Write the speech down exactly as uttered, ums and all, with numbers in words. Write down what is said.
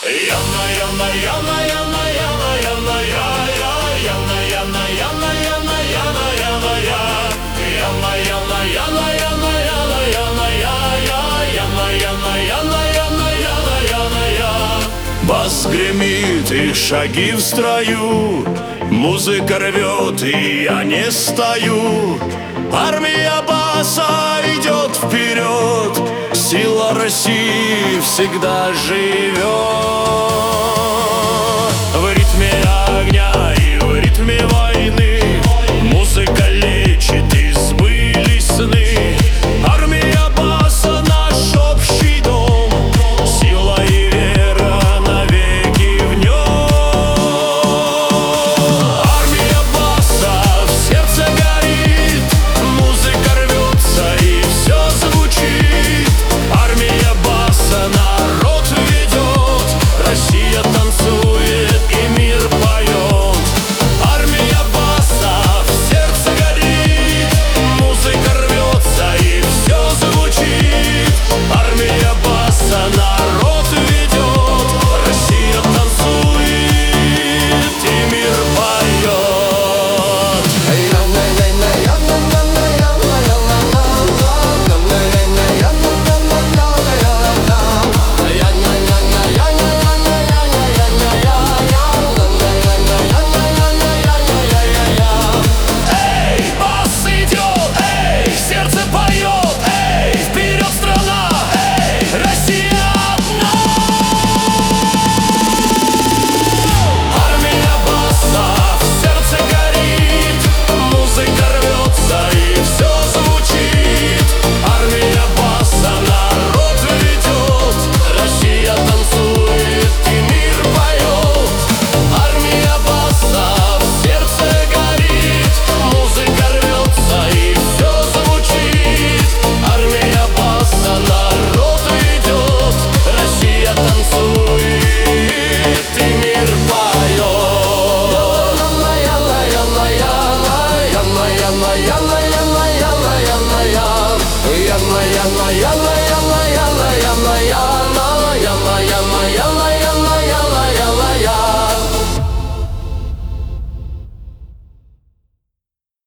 Яна, яна, яна, яна, яна, яна, я, я, яна, яна, яна, яна, яна, яна, я, яна, яна, яна, яна, яна, яна, я, я, яна, яна, яна, яна, яна, яна, я. Бас гремит и шаги в строю, музыка рвет, и я не стою. Армия баса идет вперед, сила России всегда живет.